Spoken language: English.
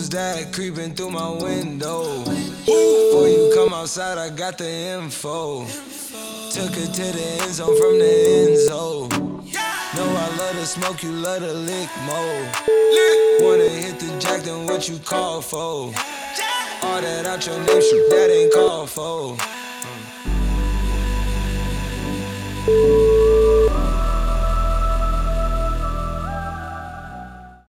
Who's that creeping through my window? Before you come outside, I got the info. Took her to the end zone from the end zone. Know I love to smoke, you love to lick more. Wanna hit the jack, then what you call for? All that out your name, shit, that ain't called for.